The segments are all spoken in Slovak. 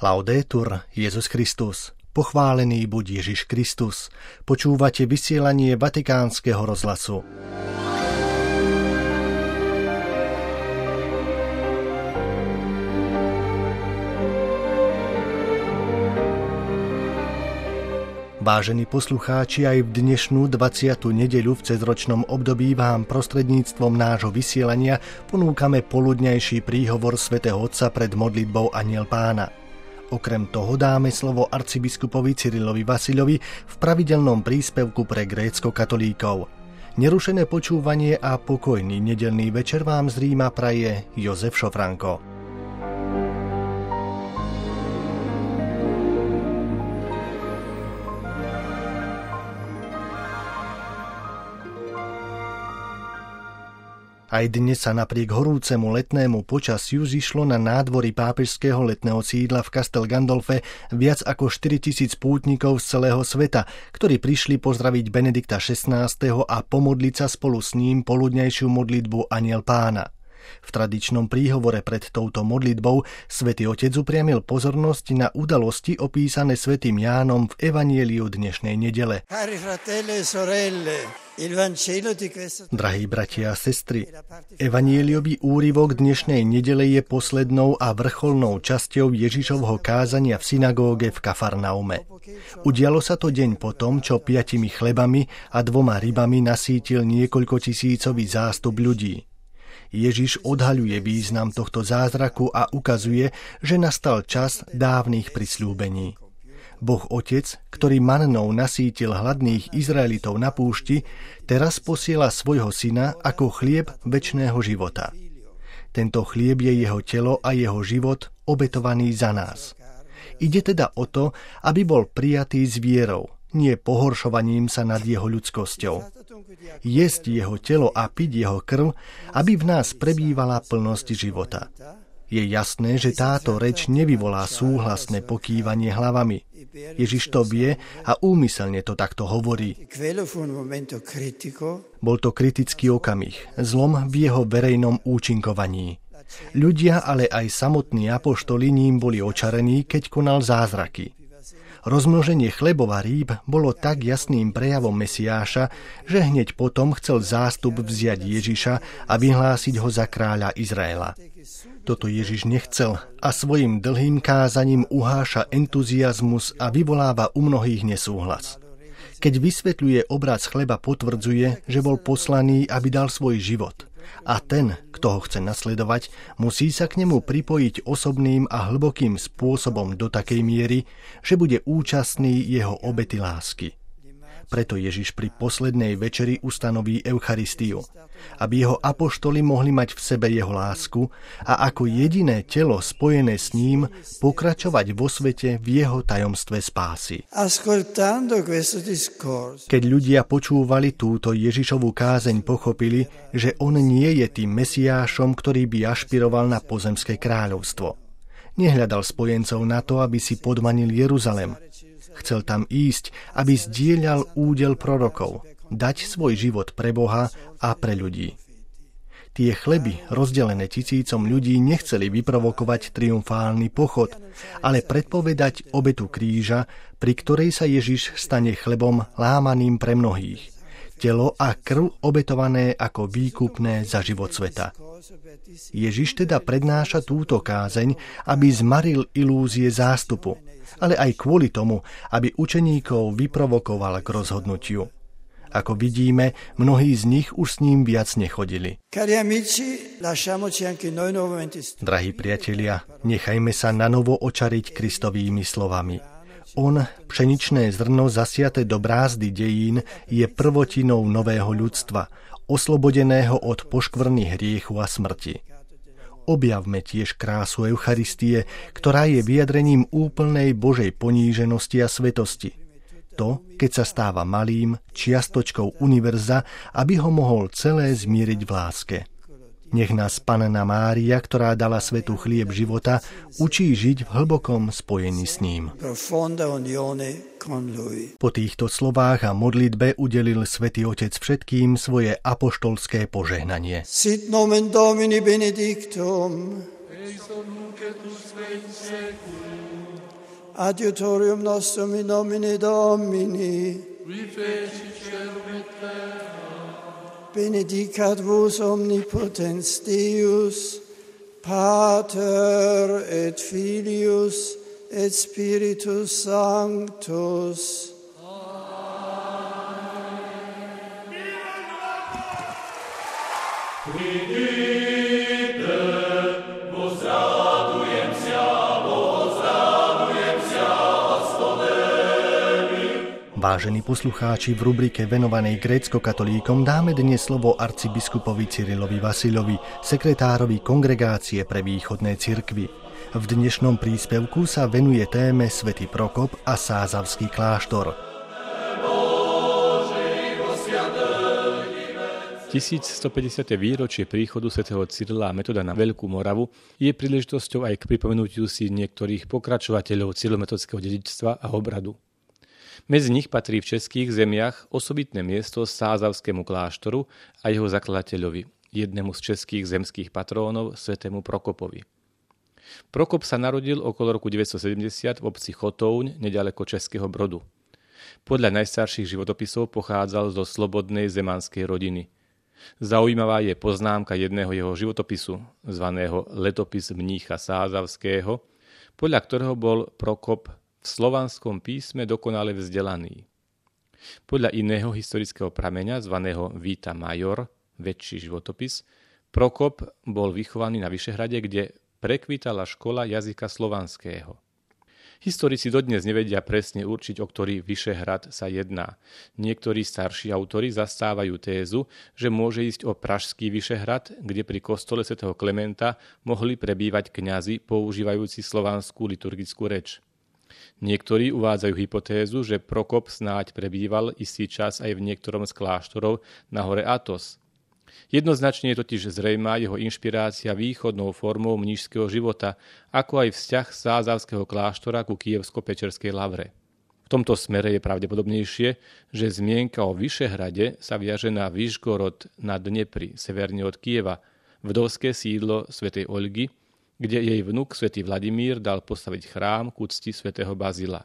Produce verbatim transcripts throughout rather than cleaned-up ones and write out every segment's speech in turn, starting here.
Laudetur Jesus Christus. Pochválený buď Ježiš Kristus. Počúvate vysielanie Vatikánskeho rozhlasu. Vážení poslucháči, aj v dnešnú dvadsiatu nedeľu v cezročnom období vám prostredníctvom nášho vysielania ponúkame poludňajší príhovor svätého Otca pred modlitbou Anjel Pána. Okrem toho dáme slovo arcibiskupovi Cyrilovi Vasiľovi v pravidelnom príspevku pre grécko-katolíkov. Nerušené počúvanie a pokojný nedeľný večer vám z Ríma praje Jozef Šofranko. Aj dnes sa napriek horúcemu letnému počasiu zišlo na nádvorí pápežského letného sídla v Castel Gandolfe viac ako štyritisíc pútnikov z celého sveta, ktorí prišli pozdraviť Benedikta šestnásteho a pomodliť sa spolu s ním poludňajšiu modlitbu Anjel Pána. V tradičnom príhovore pred touto modlitbou Svätý Otec upriamil pozornosť na udalosti opísané svätým Jánom v Evanieliu dnešnej nedele. Drahí bratia a sestry, Evanieliový úryvok dnešnej nedele je poslednou a vrcholnou časťou Ježišovho kázania v synagóge v Kafarnaume. Udialo sa to deň po tom, čo piatimi chlebami a dvoma rybami nasýtil niekoľko tisícový zástup ľudí. Ježiš odhaľuje význam tohto zázraku a ukazuje, že nastal čas dávnych prisľúbení. Boh Otec, ktorý mannou nasýtil hladných Izraelitov na púšti, teraz posiela svojho syna ako chlieb večného života. Tento chlieb je jeho telo a jeho život obetovaný za nás. Ide teda o to, aby bol prijatý s vierou, nie pohoršovaním sa nad jeho ľudskosťou. Jesť jeho telo a piť jeho krv, aby v nás prebývala plnosť života. Je jasné, že táto reč nevyvolá súhlasné pokývanie hlavami. Ježiš to vie a úmyselne to takto hovorí. Bol to kritický okamih, zlom v jeho verejnom účinkovaní. Ľudia, ale aj samotní apoštoli ním boli očarení, keď konal zázraky. Rozmnoženie chlebov a rýb bolo tak jasným prejavom Mesiáša, že hneď potom chcel zástup vziať Ježiša a vyhlásiť ho za kráľa Izraela. Toto Ježiš nechcel a svojim dlhým kázaním uháša entuziazmus a vyvoláva u mnohých nesúhlas. Keď vysvetľuje obraz chleba, potvrdzuje, že bol poslaný, aby dal svoj život. A ten, kto ho chce nasledovať, musí sa k nemu pripojiť osobným a hlbokým spôsobom do takej miery, že bude účastný jeho obety lásky. Preto Ježiš pri poslednej večeri ustanoví Eucharistiu, aby jeho apoštoli mohli mať v sebe jeho lásku a ako jediné telo spojené s ním pokračovať vo svete v jeho tajomstve spásy. Keď ľudia počúvali túto Ježišovú kázeň, pochopili, že on nie je tým Mesiášom, ktorý by ašpiroval na pozemské kráľovstvo. Nehľadal spojencov na to, aby si podmanil Jeruzalem. Chcel tam ísť, aby zdieľal údel prorokov, dať svoj život pre Boha a pre ľudí. Tie chleby, rozdelené tisícom ľudí, nechceli vyprovokovať triumfálny pochod, ale predpovedať obetu kríža, pri ktorej sa Ježiš stane chlebom lámaným pre mnohých. Telo a krv obetované ako výkupné za život sveta. Ježiš teda prednáša túto kázeň, aby zmaril ilúzie zástupu, ale aj kvôli tomu, aby učeníkov vyprovokoval k rozhodnutiu. Ako vidíme, mnohí z nich už s ním viac nechodili. Drahí priatelia, nechajme sa nanovo očariť Kristovými slovami. On, pšeničné zrno zasiate do brázdy dejín, je prvotinou nového ľudstva, oslobodeného od poškvrny hriechu a smrti. Objavme tiež krásu Eucharistie, ktorá je vyjadrením úplnej Božej poníženosti a svetosti. To, keď sa stáva malým, čiastočkou univerza, aby ho mohol celé zmieriť v láske. Nech nás Panna Mária, ktorá dala svetu chlieb života, učí žiť v hlbokom spojení s ním. Po týchto slovách a modlitbe udelil Svätý Otec všetkým svoje apoštolské požehnanie. Sit nomen Domini benedictum. Ex hoc nunc et usque in seculum. Adiutorium nostrum in nomine Domini. Qui feci celum et terra. Benedicat vos omnipotens Deus, Pater et Filius et Spiritus Sanctus. Vážení poslucháči, v rubrike venovanej grécko-katolíkom dáme dnes slovo arcibiskupovi Cyrilovi Vasilovi, sekretárovi Kongregácie pre východné cirkvi. V dnešnom príspevku sa venuje téme Svätý Prokop a Sázavský kláštor. tisícstopäťdesiate výročie príchodu svätého Cyrila a Metoda na Veľkú Moravu je príležitosťou aj k pripomenutiu si niektorých pokračovateľov cyrilometodského dedičstva a obradu. Medzi nich patrí v českých zemiach osobitné miesto Sázavskému kláštoru a jeho zakladateľovi, jednému z českých zemských patrónov, svätému Prokopovi. Prokop sa narodil okolo roku deväťstosedemdesiat v obci Chotouň, neďaleko Českého Brodu. Podľa najstarších životopisov pochádzal zo slobodnej zemanskej rodiny. Zaujímavá je poznámka jedného jeho životopisu, zvaného Letopis mnícha Sázavského, podľa ktorého bol Prokop v slovanskom písme dokonale vzdelaný. Podľa iného historického prameňa, zvaného Vita Major, väčší životopis, Prokop bol vychovaný na Vyšehrade, kde prekvitala škola jazyka slovanského. Historici dodnes nevedia presne určiť, o ktorý Vyšehrad sa jedná. Niektorí starší autori zastávajú tézu, že môže ísť o pražský Vyšehrad, kde pri kostole svätého Klementa mohli prebývať kňazi používajúci slovanskú liturgickú reč. Niektorí uvádzajú hypotézu, že Prokop snáď prebýval istý čas aj v niektorom z kláštorov na hore Athos. Jednoznačne je totiž zrejmá jeho inšpirácia východnou formou mníšskeho života, ako aj vzťah Sázavského kláštora ku Kyjevsko-Pečerskej lavre. V tomto smere je pravdepodobnejšie, že zmienka o Vyšehrade sa viaže na Vyšgorod na Dnepri, severne od Kyjeva, vdovské sídlo svätej Olgy, kde jej vnuk svätý Vladimír dal postaviť chrám k úcti svätého Bazila.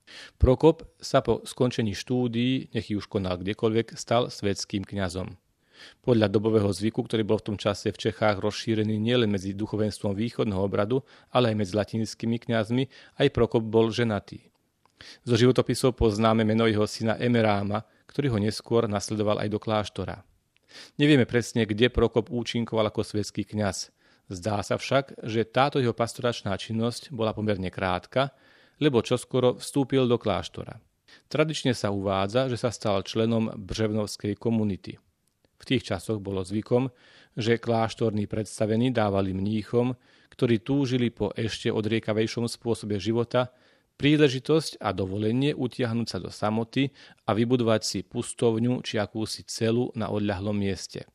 Prokop sa po skončení štúdií, nech už konal kdekoľvek, stal svetským kňazom. Podľa dobového zvyku, ktorý bol v tom čase v Čechách rozšírený nielen medzi duchovenstvom východného obradu, ale aj medzi latinskými kňazmi, aj Prokop bol ženatý. Zo životopisov poznáme meno jeho syna Emeráma, ktorý ho neskôr nasledoval aj do kláštora. Nevieme presne, kde Prokop účinkoval ako svetský kňaz. Zdá sa však, že táto jeho pastoračná činnosť bola pomerne krátka, lebo čoskoro vstúpil do kláštora. Tradične sa uvádza, že sa stal členom břevnovskej komunity. V tých časoch bolo zvykom, že kláštorní predstavení dávali mníchom, ktorí túžili po ešte odriekavejšom spôsobe života, príležitosť a dovolenie utiahnuť sa do samoty a vybudovať si pustovňu či akúsi celu na odľahlom mieste.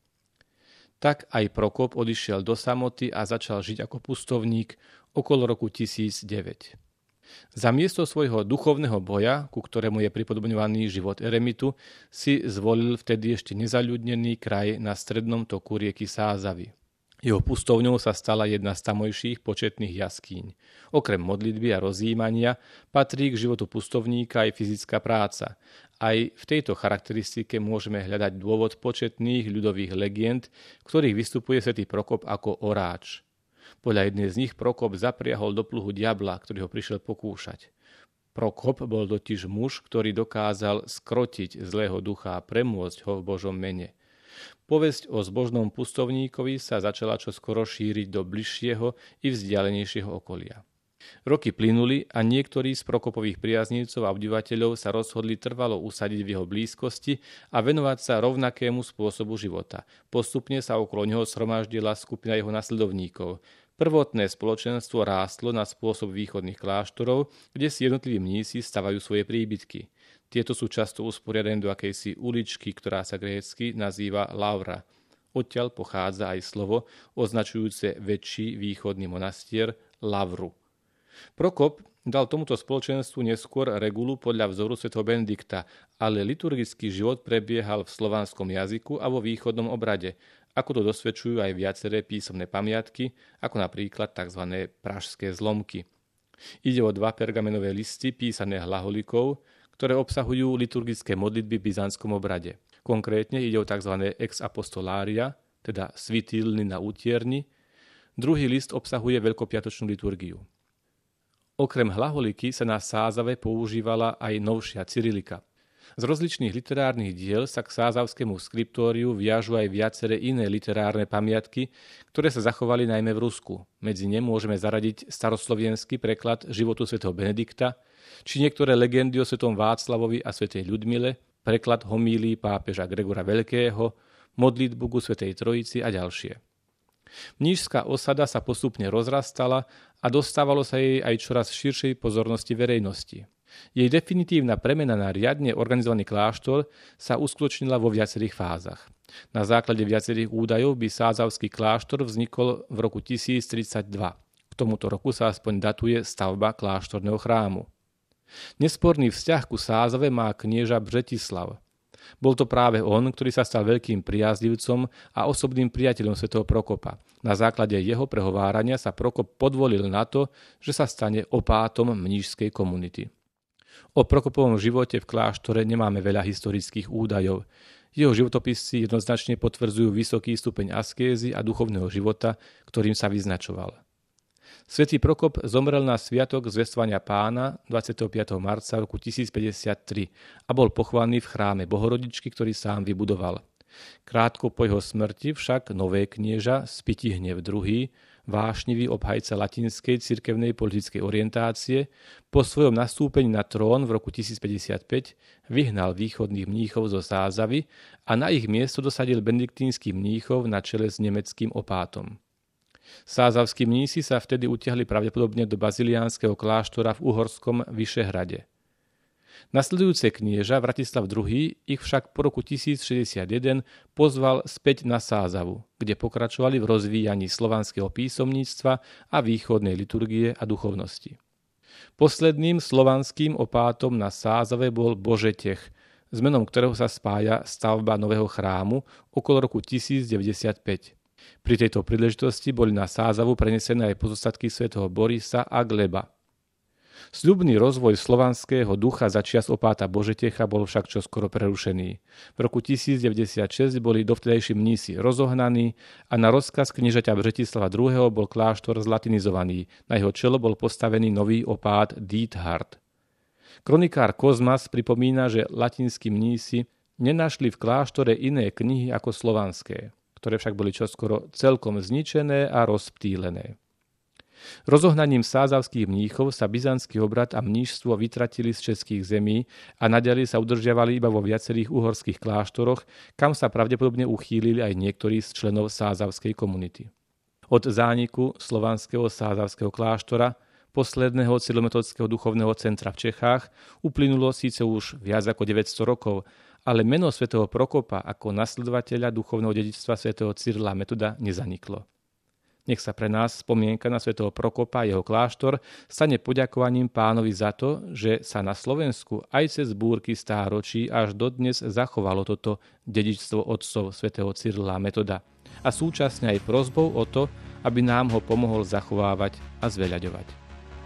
Tak aj Prokop odišiel do samoty a začal žiť ako pustovník okolo roku tisíc deväť. Za miesto svojho duchovného boja, ku ktorému je pripodobňovaný život eremitu, si zvolil vtedy ešte nezaľudnený kraj na strednom toku rieky Sázavy. Jeho pustovňou sa stala jedna z tamojších početných jaskýň. Okrem modlitby a rozjímania patrí k životu pustovníka aj fyzická práca. Aj v tejto charakteristike môžeme hľadať dôvod početných ľudových legend, v ktorých vystupuje svätý Prokop ako oráč. Podľa jednej z nich Prokop zapriahol do pluhu diabla, ktorý ho prišiel pokúšať. Prokop bol totiž muž, ktorý dokázal skrotiť zlého ducha a premôcť ho v Božom mene. Povesť o zbožnom pustovníkovi sa začala čoskoro šíriť do bližšieho i vzdialenejšieho okolia. Roky plynuli a niektorí z Prokopových priaznivcov a obdivateľov sa rozhodli trvalo usadiť v jeho blízkosti a venovať sa rovnakému spôsobu života. Postupne sa okolo neho zhromaždila skupina jeho nasledovníkov. Prvotné spoločenstvo rástlo na spôsob východných kláštorov, kde si jednotliví mnísi stavajú svoje príbytky. Tieto sú často usporiadané do akejsi uličky, ktorá sa grécky nazýva lavra. Odtiaľ pochádza aj slovo označujúce väčší východný monastier lavru. Prokop dal tomuto spoločenstvu neskôr regulu podľa vzoru svätého Benedikta, ale liturgický život prebiehal v slovanskom jazyku a vo východnom obrade, ako to dosvedčujú aj viaceré písomné pamiatky, ako napríklad tzv. pražské zlomky. Ide o dva pergamenové listy písané hlaholikou, ktoré obsahujú liturgické modlitby v byzantskom obrade. Konkrétne ide o tzv. Ex apostolaria, teda svitilny na útierni. Druhý list obsahuje veľkopiatočnú liturgiu. Okrem hlaholiky sa na sázave používala aj novšia cyrilika. Z rozličných literárnych diel sa k sázavskému skriptóriu viažu aj viaceré iné literárne pamiatky, ktoré sa zachovali najmä v Rusku. Medzi ne môžeme zaradiť staroslovenský preklad životu svätého Benedikta, či niektoré legendy o svätom Václavovi a svätej Ľudmile, preklad homílií pápeža Gregora Veľkého, modlitbu ku svätej Trojici a ďalšie. Mníšska osada sa postupne rozrastala a dostávalo sa jej aj čoraz širšej pozornosti verejnosti. Jej definitívna premena na riadne organizovaný kláštor sa uskutočnila vo viacerých fázach. Na základe viacerých údajov by sázavský kláštor vznikol v roku tisíc tridsaťdva. K tomuto roku sa aspoň datuje stavba kláštorného chrámu. Nesporný vzťah ku Sázave má knieža Břetislav. Bol to práve on, ktorý sa stal veľkým priaznivcom a osobným priateľom svätého Prokopa. Na základe jeho prehovárania sa Prokop podvolil na to, že sa stane opátom mníšskej komunity. O Prokopovom živote v kláštore nemáme veľa historických údajov. Jeho životopisy jednoznačne potvrdzujú vysoký stupeň askézy a duchovného života, ktorým sa vyznačoval. Svätý Prokop zomrel na sviatok zvestovania Pána dvadsiateho piateho marca roku tisíc päťdesiattri a bol pochovaný v chráme Bohorodičky, ktorý sám vybudoval. Krátko po jeho smrti však nové knieža Spytihnev druhý., vášnivý obhajca latinskej cirkevnej politickej orientácie, po svojom nastúpení na trón v roku tisíc päťdesiatpäť vyhnal východných mníchov zo Sázavy a na ich miesto dosadil benediktínsky mníchov na čele s nemeckým opátom. Sázavskí mnísi sa vtedy utiahli pravdepodobne do baziliánskeho kláštora v uhorskom Vyšehrade. Nasledujúce knieža Vratislav druhý. ich však po roku tisíc šesťdesiatjeden pozval späť na Sázavu, kde pokračovali v rozvíjaní slovanského písomníctva a východnej liturgie a duchovnosti. Posledným slovanským opátom na Sázave bol Božetech, s menom ktorého sa spája stavba nového chrámu okolo roku tisíc deväťdesiatpäť. Pri tejto príležitosti boli na Sázavu prenesené aj pozostatky svätého Borisa a Gleba. Sľubný rozvoj slovanského ducha za čias opáta Božetecha bol však čoskoro prerušený. V roku tisíc deväťdesiatšesť boli dovtedajší mnísi rozohnaní a na rozkaz kniežaťa Břetislava druhého. bol kláštor zlatinizovaný. Na jeho čelo bol postavený nový opát Diethard. Kronikár Kozmas pripomína, že latinskí mnísi nenašli v kláštore iné knihy ako slovanské, ktoré však boli čoskoro celkom zničené a rozptýlené. Rozohnaním sázavských mníchov sa byzantský obrad a mníšstvo vytratili z českých zemí a naďalej sa udržiavali iba vo viacerých uhorských kláštoroch, kam sa pravdepodobne uchýlili aj niektorí z členov sázavskej komunity. Od zániku slovanského sázavského kláštora, posledného cyrilometodského duchovného centra v Čechách, uplynulo síce už viac ako deväťsto rokov, ale meno svätého Prokopa ako nasledovateľa duchovného dedičstva svätého Cyrila Metoda nezaniklo. Nech sa pre nás spomienka na svätého Prokopa a jeho kláštor stane poďakovaním Pánovi za to, že sa na Slovensku aj cez búrky stáročí až dodnes zachovalo toto dedičstvo otcov svätého Cyrila Metoda a súčasne aj prosbou o to, aby nám ho pomohol zachovávať a zveľaďovať.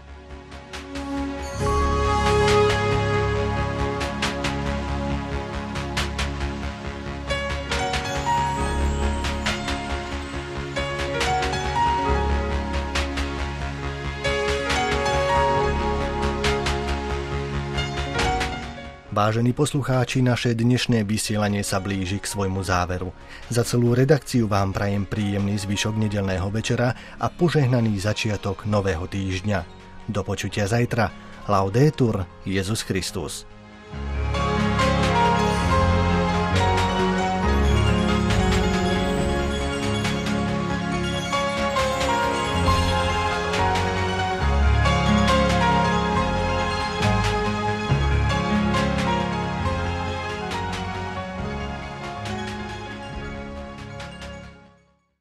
Vážení poslucháči, naše dnešné vysielanie sa blíži k svojmu záveru. Za celú redakciu vám prajem príjemný zvyšok nedeľného večera a požehnaný začiatok nového týždňa. Do počutia zajtra. Laudetur Jesus Christus.